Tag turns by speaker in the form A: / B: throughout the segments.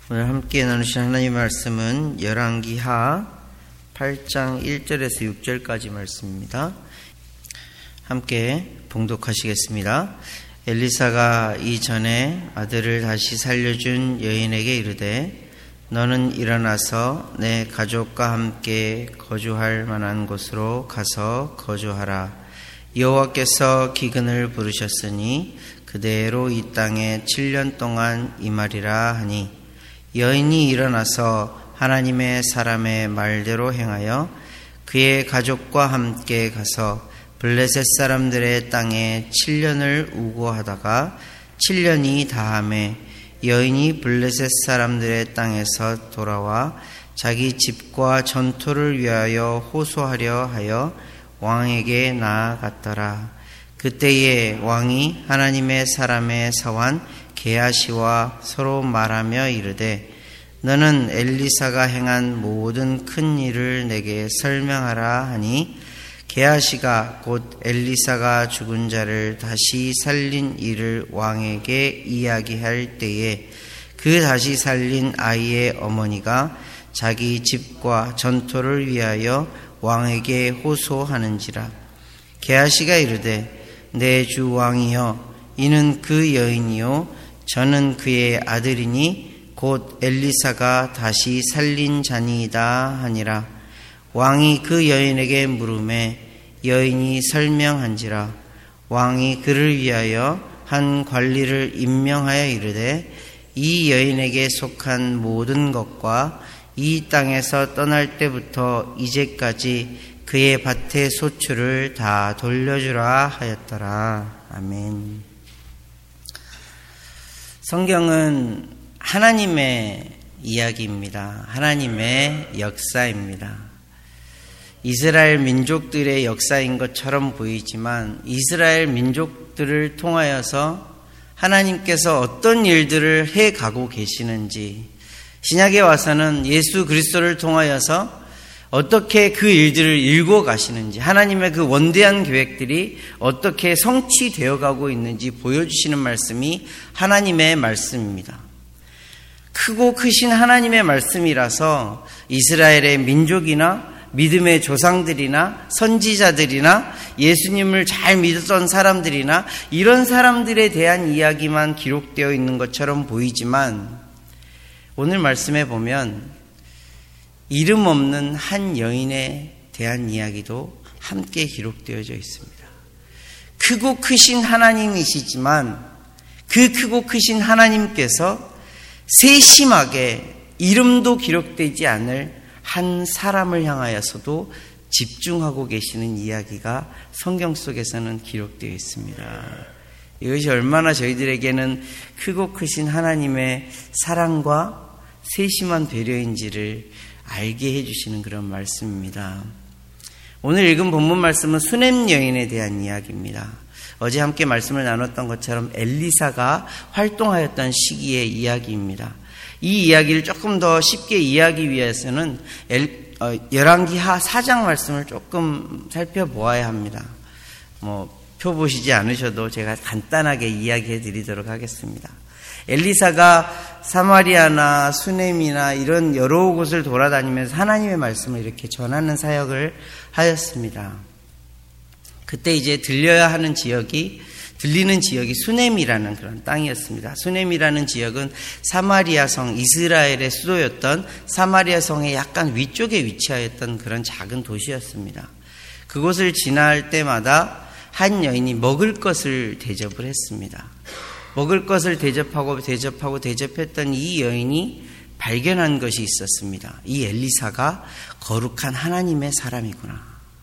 A: 오늘 함께 나누신 하나님의 말씀은 열왕기하 8장 1절에서 6절까지 말씀입니다. 함께 봉독하시겠습니다. 엘리사가 이전에 아들을 다시 살려준 여인에게 이르되 너는 일어나서 내 가족과 함께 거주할 만한 곳으로 가서 거주하라. 여호와께서 기근을 부르셨으니 그대로 이 땅에 7년 동안 임하리라 하니 여인이 일어나서 하나님의 사람의 말대로 행하여 그의 가족과 함께 가서 블레셋 사람들의 땅에 7년을 우고하다가 7년이 다함에 여인이 블레셋 사람들의 땅에서 돌아와 자기 집과 전토를 위하여 호소하려 하여 왕에게 나아갔더라. 그때에 왕이 하나님의 사람의 사환 게하시와 서로 말하며 이르되 너는 엘리사가 행한 모든 큰 일을 내게 설명하라 하니 게하시가 곧 엘리사가 죽은 자를 다시 살린 일을 왕에게 이야기할 때에 그 다시 살린 아이의 어머니가 자기 집과 전토를 위하여 왕에게 호소하는지라. 게하시가 이르되 내 주 왕이여 이는 그 여인이요 저는 그의 아들이니 곧 엘리사가 다시 살린 자니이다 하니라. 왕이 그 여인에게 물으매 여인이 설명한지라. 왕이 그를 위하여 한 관리를 임명하여 이르되 이 여인에게 속한 모든 것과 이 땅에서 떠날 때부터 이제까지 그의 밭의 소출을 다 돌려주라 하였더라. 아멘. 성경은 하나님의 이야기입니다. 하나님의 역사입니다. 이스라엘 민족들의 역사인 것처럼 보이지만 이스라엘 민족들을 통하여서 하나님께서 어떤 일들을 해가고 계시는지, 신약에 와서는 예수 그리스도를 통하여서 어떻게 그 일들을 일궈 가시는지, 하나님의 그 원대한 계획들이 어떻게 성취되어 가고 있는지 보여주시는 말씀이 하나님의 말씀입니다. 크고 크신 하나님의 말씀이라서 이스라엘의 민족이나 믿음의 조상들이나 선지자들이나 예수님을 잘 믿었던 사람들이나 이런 사람들에 대한 이야기만 기록되어 있는 것처럼 보이지만 오늘 말씀에 보면 이름 없는 한 여인에 대한 이야기도 함께 기록되어져 있습니다. 크고 크신 하나님이시지만 그 크고 크신 하나님께서 세심하게 이름도 기록되지 않을 한 사람을 향하여서도 집중하고 계시는 이야기가 성경 속에서는 기록되어 있습니다. 이것이 얼마나 저희들에게는 크고 크신 하나님의 사랑과 세심한 배려인지를 알게 해주시는 그런 말씀입니다. 오늘 읽은 본문 말씀은 수넴 여인에 대한 이야기입니다. 어제 함께 말씀을 나눴던 것처럼 엘리사가 활동하였던 시기의 이야기입니다. 이 이야기를 조금 더 쉽게 이해하기 위해서는 열왕기하 4장 말씀을 조금 살펴보아야 합니다. 표 보시지 않으셔도 제가 간단하게 이야기해 드리도록 하겠습니다. 엘리사가 사마리아나 수넴이나 이런 여러 곳을 돌아다니면서 하나님의 말씀을 이렇게 전하는 사역을 하였습니다. 그때 이제 들리는 지역이 수넴이라는 그런 땅이었습니다. 수넴이라는 지역은 사마리아 성, 이스라엘의 수도였던 사마리아 성의 약간 위쪽에 위치하였던 그런 작은 도시였습니다. 그곳을 지날 때마다 한 여인이 먹을 것을 대접을 했습니다. 먹을 것을 대접했던 이 여인이 발견한 것이 있었습니다. 이 엘리사가 거룩한 하나님의 사람이구나.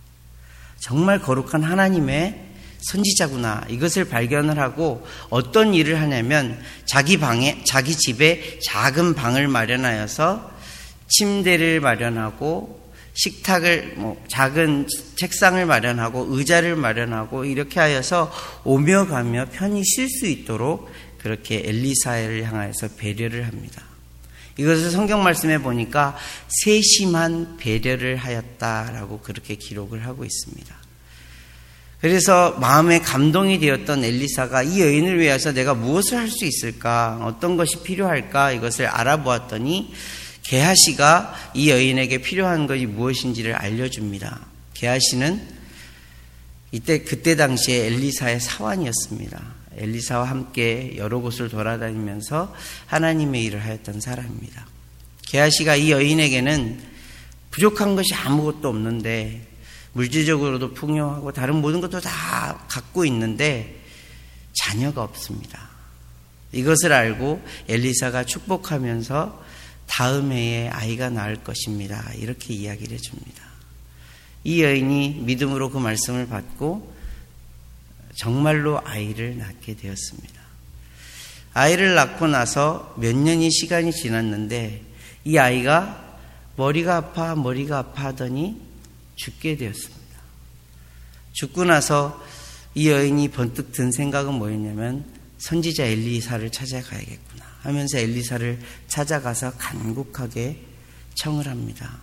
A: 정말 거룩한 하나님의 선지자구나. 이것을 발견을 하고 어떤 일을 하냐면 자기 집에 작은 방을 마련하여서 침대를 마련하고 식탁을 작은 책상을 마련하고 의자를 마련하고 이렇게 하여서 오며 가며 편히 쉴 수 있도록 그렇게 엘리사를 향하여서 배려를 합니다. 이것을 성경 말씀에 보니까 세심한 배려를 하였다라고 그렇게 기록을 하고 있습니다. 그래서 마음에 감동이 되었던 엘리사가 이 여인을 위해서 내가 무엇을 할 수 있을까, 어떤 것이 필요할까, 이것을 알아보았더니 게하시가 이 여인에게 필요한 것이 무엇인지를 알려줍니다. 게하시는 그때 당시에 엘리사의 사환이었습니다. 엘리사와 함께 여러 곳을 돌아다니면서 하나님의 일을 하였던 사람입니다. 게하시가 이 여인에게는 부족한 것이 아무것도 없는데, 물질적으로도 풍요하고 다른 모든 것도 다 갖고 있는데 자녀가 없습니다. 이것을 알고 엘리사가 축복하면서 다음 해에 아이가 낳을 것입니다. 이렇게 이야기를 해줍니다. 이 여인이 믿음으로 그 말씀을 받고 정말로 아이를 낳게 되었습니다. 아이를 낳고 나서 몇 년이 시간이 지났는데 이 아이가 머리가 아파 하더니 죽게 되었습니다. 죽고 나서 이 여인이 번뜩 든 생각은 뭐였냐면 선지자 엘리사를 찾아가야겠구나 하면서 엘리사를 찾아가서 간곡하게 청을 합니다.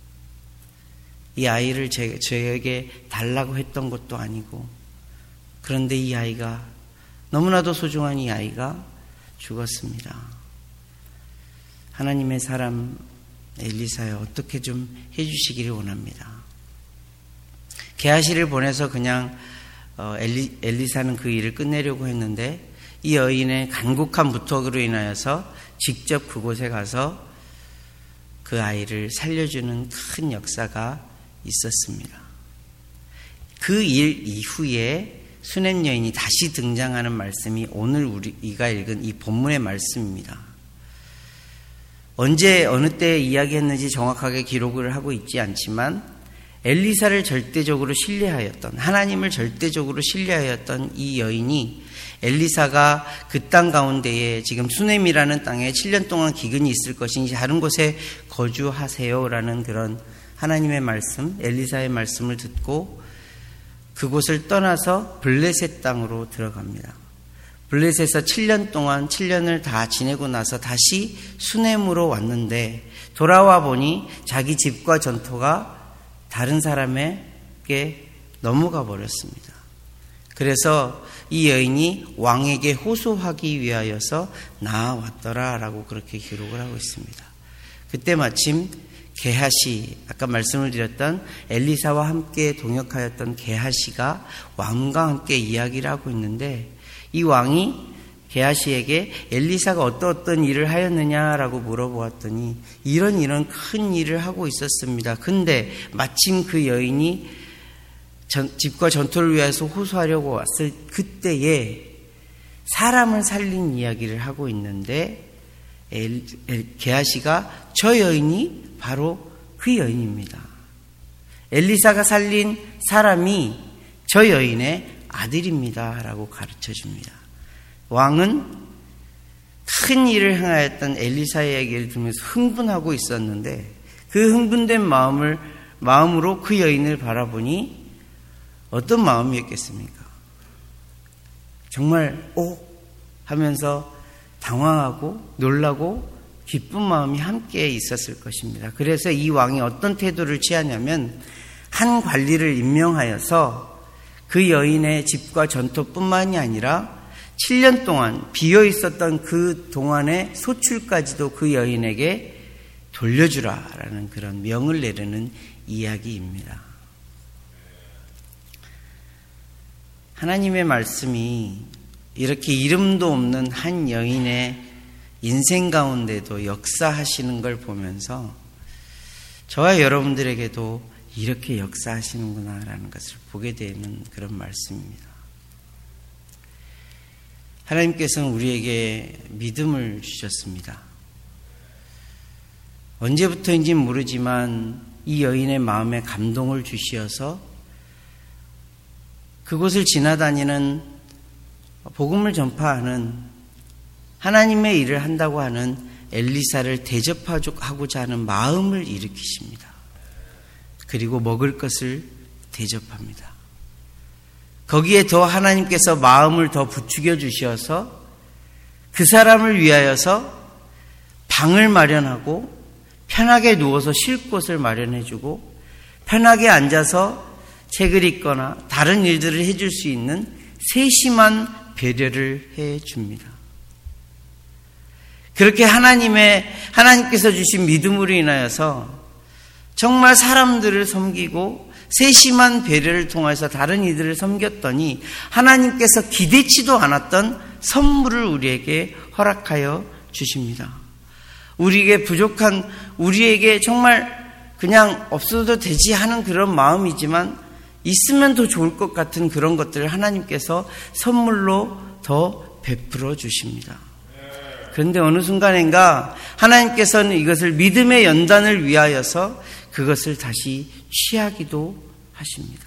A: 이 아이를 저에게 달라고 했던 것도 아니고, 그런데 이 아이가, 너무나도 소중한 이 아이가 죽었습니다. 하나님의 사람 엘리사여, 어떻게 좀 해주시기를 원합니다. 게하시를 보내서 그냥 엘리사는 그 일을 끝내려고 했는데 이 여인의 간곡한 부탁으로 인하여서 직접 그곳에 가서 그 아이를 살려주는 큰 역사가 있었습니다. 그 일 이후에 수넴 여인이 다시 등장하는 말씀이 오늘 우리가 읽은 이 본문의 말씀입니다. 언제 어느 때 이야기했는지 정확하게 기록을 하고 있지 않지만 엘리사를 절대적으로 신뢰하였던, 하나님을 절대적으로 신뢰하였던 이 여인이 엘리사가 그 땅 가운데에 지금 수넴이라는 땅에 7년 동안 기근이 있을 것이니 다른 곳에 거주하세요라는 그런 하나님의 말씀, 엘리사의 말씀을 듣고 그곳을 떠나서 블레셋 땅으로 들어갑니다. 블레셋에서 7년 동안 7년을 다 지내고 나서 다시 수넴으로 왔는데 돌아와 보니 자기 집과 전토가 다른 사람에게 넘어가 버렸습니다. 그래서 이 여인이 왕에게 호소하기 위하여서 나아왔더라라고 그렇게 기록을 하고 있습니다. 그때 마침 게하시, 아까 말씀을 드렸던 엘리사와 함께 동역하였던 게하시가 왕과 함께 이야기를 하고 있는데 이 왕이 게하시에게 엘리사가 어떤 일을 하였느냐라고 물어보았더니 이런 큰 일을 하고 있었습니다. 근데 마침 그 여인이 집과 전토를 위해서 호소하려고 왔을 그때에 사람을 살린 이야기를 하고 있는데 게하시가 저 여인이 바로 그 여인입니다. 엘리사가 살린 사람이 저 여인의 아들입니다 라고 가르쳐 줍니다. 왕은 큰 일을 행하였던 엘리사의 얘기를 들으면서 흥분하고 있었는데 그 흥분된 마음으로 그 여인을 바라보니 어떤 마음이었겠습니까? 정말 하면서 당황하고 놀라고 기쁜 마음이 함께 있었을 것입니다. 그래서 이 왕이 어떤 태도를 취하냐면 한 관리를 임명하여서 그 여인의 집과 전토뿐만이 아니라 7년 동안 비어 있었던 그 동안의 소출까지도 그 여인에게 돌려주라라는 그런 명을 내리는 이야기입니다. 하나님의 말씀이 이렇게 이름도 없는 한 여인의 인생 가운데도 역사하시는 걸 보면서 저와 여러분들에게도 이렇게 역사하시는구나라는 것을 보게 되는 그런 말씀입니다. 하나님께서는 우리에게 믿음을 주셨습니다. 언제부터인지는 모르지만 이 여인의 마음에 감동을 주시어서 그곳을 지나다니는 복음을 전파하는 하나님의 일을 한다고 하는 엘리사를 대접하고자 하는 마음을 일으키십니다. 그리고 먹을 것을 대접합니다. 거기에 더 하나님께서 마음을 더 부추겨 주셔서 그 사람을 위하여서 방을 마련하고 편하게 누워서 쉴 곳을 마련해 주고 편하게 앉아서 책을 읽거나 다른 일들을 해줄 수 있는 세심한 배려를 해줍니다. 그렇게 하나님께서 주신 믿음으로 인하여서 정말 사람들을 섬기고 세심한 배려를 통해서 다른 이들을 섬겼더니 하나님께서 기대치도 않았던 선물을 우리에게 허락하여 주십니다. 우리에게 정말 그냥 없어도 되지 하는 그런 마음이지만 있으면 더 좋을 것 같은 그런 것들을 하나님께서 선물로 더 베풀어 주십니다. 그런데 어느 순간인가 하나님께서는 이것을 믿음의 연단을 위하여서 그것을 다시 취하기도 하십니다.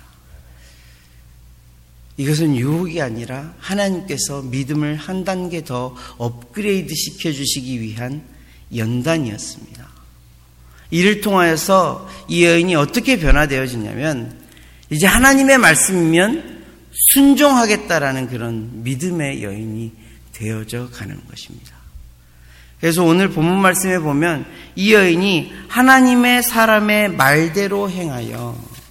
A: 이것은 유혹이 아니라 하나님께서 믿음을 한 단계 더 업그레이드 시켜주시기 위한 연단이었습니다. 이를 통하여서 이 여인이 어떻게 변화되어지냐면 이제 하나님의 말씀이면 순종하겠다라는 그런 믿음의 여인이 되어져 가는 것입니다. 그래서 오늘 본문 말씀에 보면 이 여인이 하나님의 사람의 말대로 행하여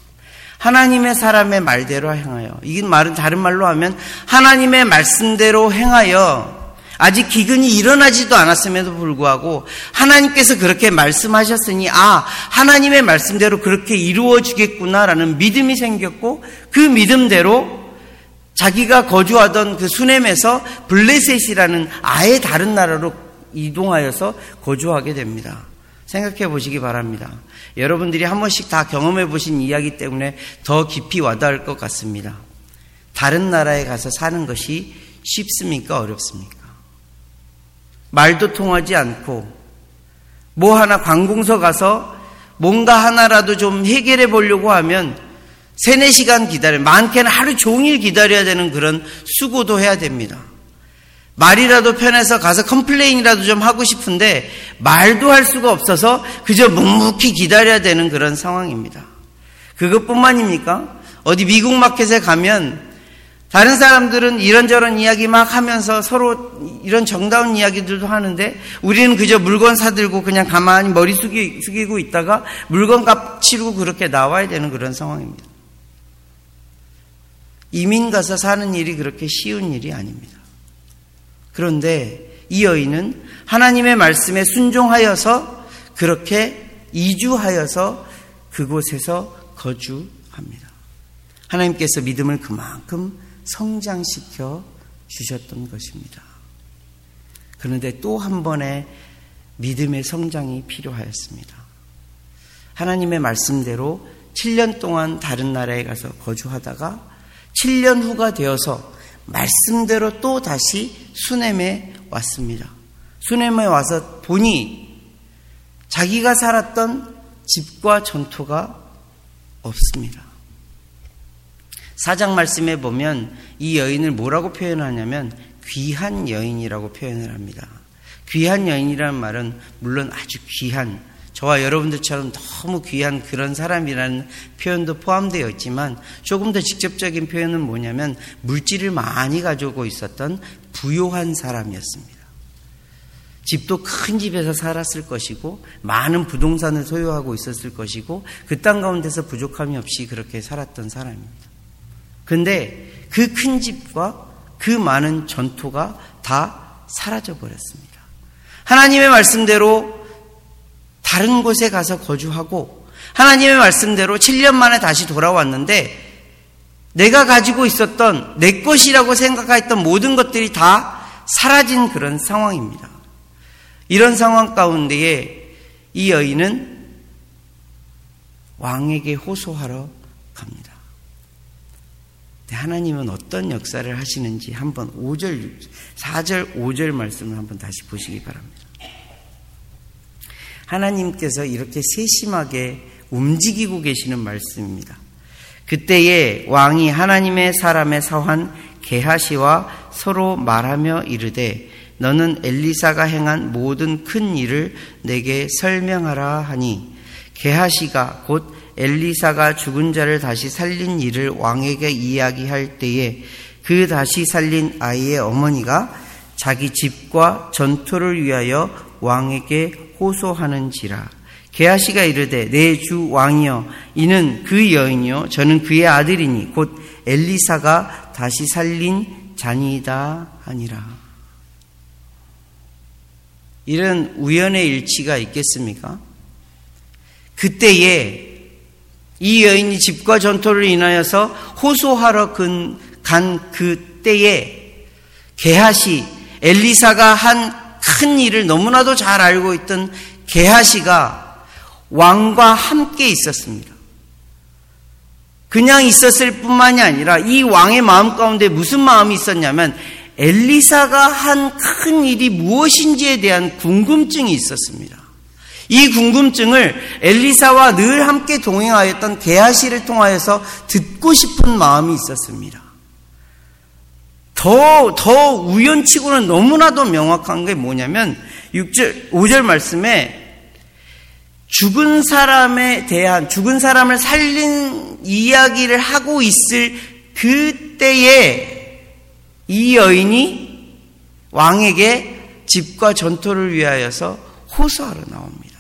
A: 이게 말은 다른 말로 하면 하나님의 말씀대로 행하여 아직 기근이 일어나지도 않았음에도 불구하고 하나님께서 그렇게 말씀하셨으니 하나님의 말씀대로 그렇게 이루어 주겠구나라는 믿음이 생겼고 그 믿음대로 자기가 거주하던 그 수넴에서 블레셋이라는 아예 다른 나라로 이동하여서 거주하게 됩니다. 생각해 보시기 바랍니다. 여러분들이 한 번씩 다 경험해 보신 이야기 때문에 더 깊이 와닿을 것 같습니다. 다른 나라에 가서 사는 것이 쉽습니까? 어렵습니까? 말도 통하지 않고 뭐 하나 관공서 가서 뭔가 하나라도 좀 해결해 보려고 하면 3-4시간 기다려야, 많게는 하루 종일 기다려야 되는 그런 수고도 해야 됩니다. 말이라도 편해서 가서 컴플레인이라도 좀 하고 싶은데 말도 할 수가 없어서 그저 묵묵히 기다려야 되는 그런 상황입니다. 그것뿐만입니까? 어디 미국 마켓에 가면 다른 사람들은 이런저런 이야기 막 하면서 서로 이런 정다운 이야기들도 하는데 우리는 그저 물건 사들고 그냥 가만히 머리 숙이고 있다가 물건값 치르고 그렇게 나와야 되는 그런 상황입니다. 이민 가서 사는 일이 그렇게 쉬운 일이 아닙니다. 그런데 이 여인은 하나님의 말씀에 순종하여서 그렇게 이주하여서 그곳에서 거주합니다. 하나님께서 믿음을 그만큼 성장시켜 주셨던 것입니다. 그런데 또 한 번의 믿음의 성장이 필요하였습니다. 하나님의 말씀대로 7년 동안 다른 나라에 가서 거주하다가 7년 후가 되어서 말씀대로 또 다시 수넴에 왔습니다. 수넴에 와서 보니 자기가 살았던 집과 전토가 없습니다. 4장 말씀에 보면 이 여인을 뭐라고 표현하냐면 귀한 여인이라고 표현을 합니다. 귀한 여인이라는 말은 물론 아주 귀한, 저와 여러분들처럼 너무 귀한 그런 사람이라는 표현도 포함되어 있지만 조금 더 직접적인 표현은 뭐냐면 물질을 많이 가지고 있었던 부요한 사람이었습니다. 집도 큰 집에서 살았을 것이고 많은 부동산을 소유하고 있었을 것이고 그 땅 가운데서 부족함이 없이 그렇게 살았던 사람입니다. 그런데 그 큰 집과 그 많은 전토가 다 사라져버렸습니다. 하나님의 말씀대로 다른 곳에 가서 거주하고 하나님의 말씀대로 7년 만에 다시 돌아왔는데 내가 가지고 있었던 내 것이라고 생각했던 모든 것들이 다 사라진 그런 상황입니다. 이런 상황 가운데에 이 여인은 왕에게 호소하러 갑니다. 하나님은 어떤 역사를 하시는지 한번 4절 5절 말씀을 한번 다시 보시기 바랍니다. 하나님께서 이렇게 세심하게 움직이고 계시는 말씀입니다. 그때에 왕이 하나님의 사람의 사환 게하시와 서로 말하며 이르되 너는 엘리사가 행한 모든 큰 일을 내게 설명하라 하니 게하시가 곧 엘리사가 죽은 자를 다시 살린 일을 왕에게 이야기할 때에 그 다시 살린 아이의 어머니가 자기 집과 전토를 위하여 왕에게 호소하는지라. 게하시가 이르되 내 주 왕이여 이는 그 여인이요 저는 그의 아들이니 곧 엘리사가 다시 살린 자니이다 하니라. 이런 우연의 일치가 있겠습니까? 그때에 이 여인이 집과 전토를 인하여서 호소하러 간 그때에 게하시, 엘리사가 한 큰 일을 너무나도 잘 알고 있던 게하시가 왕과 함께 있었습니다. 그냥 있었을 뿐만이 아니라 이 왕의 마음 가운데 무슨 마음이 있었냐면 엘리사가 한 큰 일이 무엇인지에 대한 궁금증이 있었습니다. 이 궁금증을 엘리사와 늘 함께 동행하였던 게하시를 통하여서 듣고 싶은 마음이 있었습니다. 더 우연치고는 너무나도 명확한 게 뭐냐면 5절 말씀에 죽은 사람에 대한, 죽은 사람을 살린 이야기를 하고 있을 그때에 이 여인이 왕에게 집과 전토를 위하여서 호소하러 나옵니다.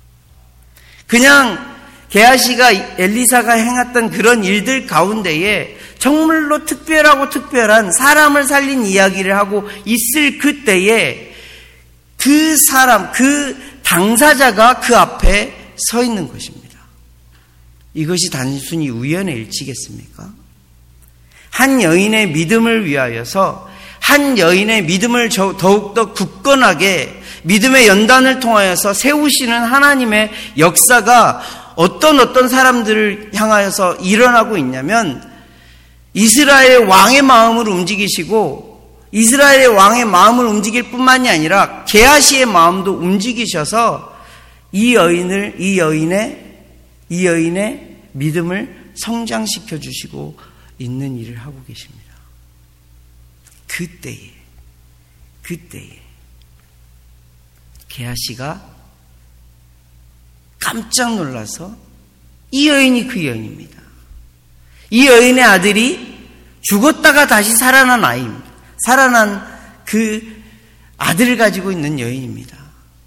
A: 그냥 게하시가 엘리사가 행했던 그런 일들 가운데에 정말로 특별한 사람을 살린 이야기를 하고 있을 그때에 그 사람, 그 당사자가 그 앞에 서 있는 것입니다. 이것이 단순히 우연의 일치겠습니까? 한 여인의 믿음을 위하여서 한 여인의 믿음을 더욱더 굳건하게 믿음의 연단을 통하여서 세우시는 하나님의 역사가 어떤 사람들을 향하여서 일어나고 있냐면 이스라엘 왕의 마음을 움직이시고 이스라엘의 왕의 마음을 움직일 뿐만이 아니라 게하시의 마음도 움직이셔서 이 여인의 믿음을 성장시켜 주시고 있는 일을 하고 계십니다. 그때에 게하시가 깜짝 놀라서 이 여인이 그 여인입니다. 이 여인의 아들이 죽었다가 다시 살아난 아이입니다. 살아난 그 아들을 가지고 있는 여인입니다.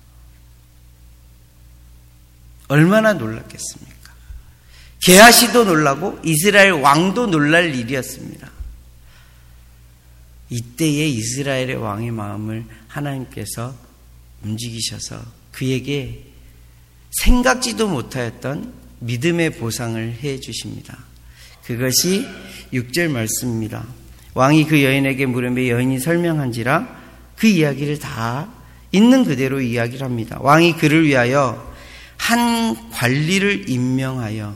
A: 얼마나 놀랐겠습니까? 게하시도 놀라고 이스라엘 왕도 놀랄 일이었습니다. 이때에 이스라엘의 왕의 마음을 하나님께서 움직이셔서 그에게 생각지도 못하였던 믿음의 보상을 해 주십니다. 그것이 6절 말씀입니다. 왕이 그 여인에게 물으며 여인이 설명한지라 그 이야기를 다 있는 그대로 이야기를 합니다. 왕이 그를 위하여 한 관리를 임명하여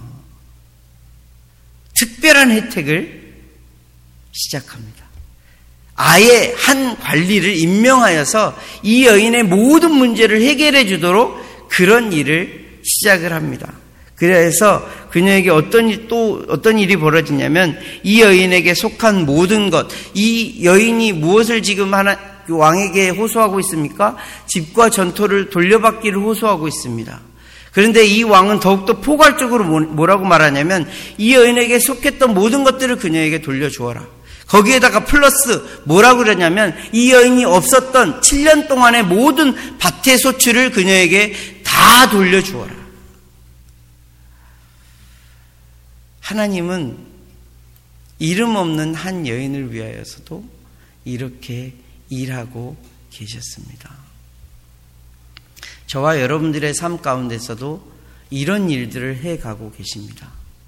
A: 특별한 혜택을 시작합니다. 아예 한 관리를 임명하여서 이 여인의 모든 문제를 해결해 주도록 그런 일을 시작을 합니다. 그래서 그녀에게 어떤 일이 벌어지냐면 이 여인에게 속한 모든 것, 이 여인이 무엇을 지금 왕에게 호소하고 있습니까? 집과 전토를 돌려받기를 호소하고 있습니다. 그런데 이 왕은 더욱더 포괄적으로 뭐라고 말하냐면 이 여인에게 속했던 모든 것들을 그녀에게 돌려주어라. 거기에다가 플러스 뭐라고 그러냐면 이 여인이 없었던 7년 동안의 모든 밭의 소출을 그녀에게 다 돌려주어라. 하나님은 이름 없는 한 여인을 위하여서도 이렇게 일하고 계셨습니다. 저와 여러분들의 삶 가운데서도 이런 일들을 해가고 계십니다.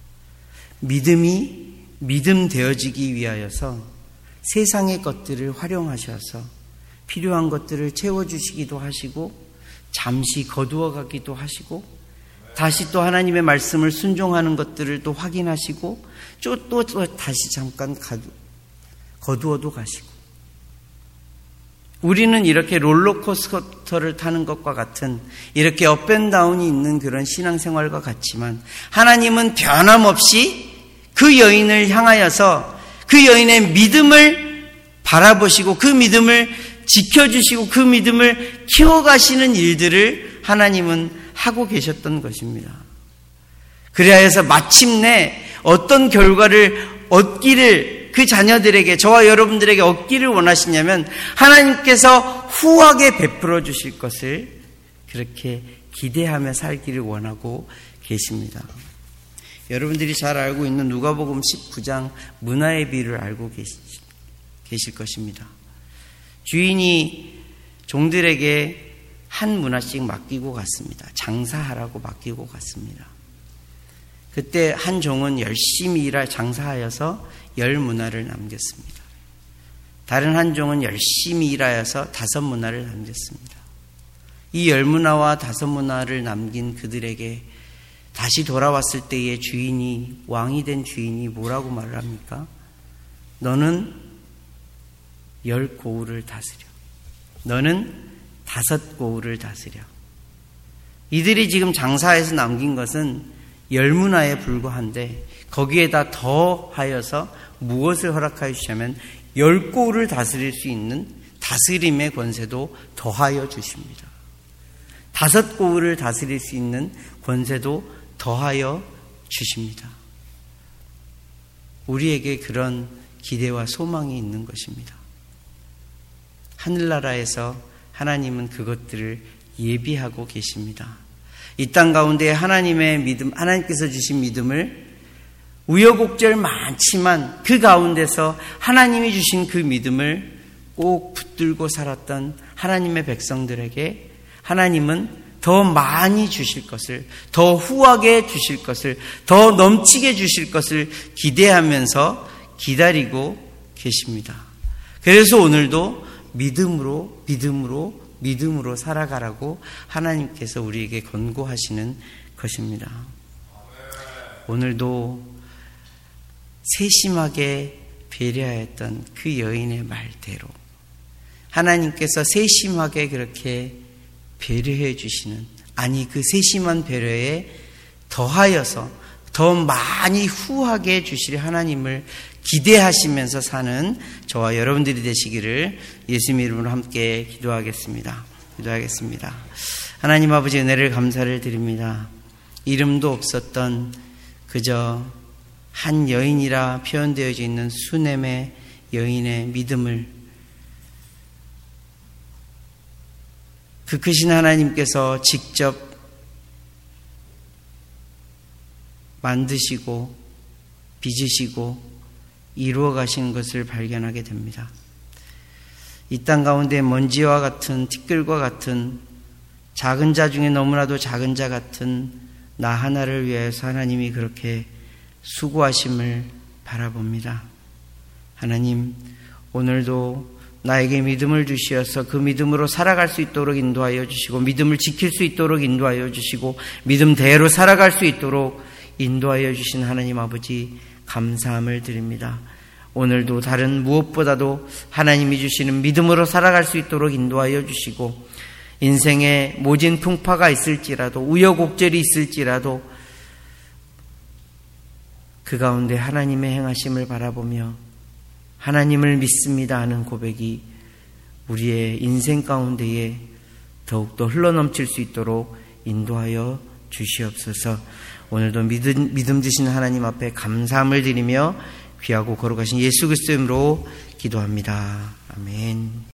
A: 믿음이 믿음 되어지기 위하여서 세상의 것들을 활용하셔서 필요한 것들을 채워주시기도 하시고 잠시 거두어 가기도 하시고 다시 또 하나님의 말씀을 순종하는 것들을 또 확인하시고 또 다시 잠깐 거두어도 가시고 우리는 이렇게 롤러코스터를 타는 것과 같은 이렇게 업앤다운이 있는 그런 신앙생활과 같지만 하나님은 변함없이 그 여인을 향하여서 그 여인의 믿음을 바라보시고 그 믿음을 지켜주시고 그 믿음을 키워가시는 일들을 하나님은 하고 계셨던 것입니다. 그래서 마침내 어떤 결과를 얻기를 그 자녀들에게 저와 여러분들에게 얻기를 원하시냐면 하나님께서 후하게 베풀어 주실 것을 그렇게 기대하며 살기를 원하고 계십니다. 여러분들이 잘 알고 있는 누가복음 19장 문화의 비유를 알고 계실 것입니다. 주인이 종들에게 한 문화씩 맡기고 갔습니다. 장사하라고 맡기고 갔습니다. 그때 한 종은 열심히 장사하여서 10문화를 남겼습니다. 다른 한 종은 열심히 일하여서 5문화를 남겼습니다. 이 10문화와 5문화를 남긴 그들에게 다시 돌아왔을 때의 주인이, 왕이 된 주인이 뭐라고 말을 합니까? 너는 10고울을 다스려. 너는 5고울을 다스려. 이들이 지금 장사해서 남긴 것은 10문화에 불과한데 거기에다 더하여서 무엇을 허락하여 주시냐면 10고울을 다스릴 수 있는 다스림의 권세도 더하여 주십니다. 5고울을 다스릴 수 있는 권세도 더하여 주십니다. 우리에게 그런 기대와 소망이 있는 것입니다. 하늘나라에서 하나님은 그것들을 예비하고 계십니다. 이 땅 가운데 하나님의 믿음, 하나님께서 주신 믿음을 우여곡절 많지만 그 가운데서 하나님이 주신 그 믿음을 꼭 붙들고 살았던 하나님의 백성들에게 하나님은 더 많이 주실 것을, 더 후하게 주실 것을, 더 넘치게 주실 것을 기대하면서 기다리고 계십니다. 그래서 오늘도 믿음으로 살아가라고 하나님께서 우리에게 권고하시는 것입니다. 오늘도 세심하게 배려했던 그 여인의 말대로 하나님께서 세심하게 그렇게 배려해 주시는, 아니 그 세심한 배려에 더하여서 더 많이 후하게 주실 하나님을 기대하시면서 사는 저와 여러분들이 되시기를 예수님 이름으로 함께 기도하겠습니다. 하나님 아버지, 은혜를 감사를 드립니다. 이름도 없었던 그저 한 여인이라 표현되어져 있는 수넴의 여인의 믿음을 그 크신 하나님께서 직접 만드시고 빚으시고 이루어 가신 것을 발견하게 됩니다. 이 땅 가운데 먼지와 같은, 티끌과 같은 작은 자 중에 너무나도 작은 자 같은 나 하나를 위해서 하나님이 그렇게 수고하심을 바라봅니다. 하나님, 오늘도 나에게 믿음을 주시어서 그 믿음으로 살아갈 수 있도록 인도하여 주시고, 믿음을 지킬 수 있도록 인도하여 주시고, 믿음대로 살아갈 수 있도록 인도하여 주신 하나님 아버지, 감사함을 드립니다. 오늘도 다른 무엇보다도 하나님이 주시는 믿음으로 살아갈 수 있도록 인도하여 주시고, 인생에 모진 풍파가 있을지라도, 우여곡절이 있을지라도 그 가운데 하나님의 행하심을 바라보며 하나님을 믿습니다 하는 고백이 우리의 인생 가운데에 더욱더 흘러넘칠 수 있도록 인도하여 주시옵소서. 오늘도 믿음 주신 하나님 앞에 감사함을 드리며 귀하고 거룩하신 예수 그리스도의 이름으로 기도합니다. 아멘.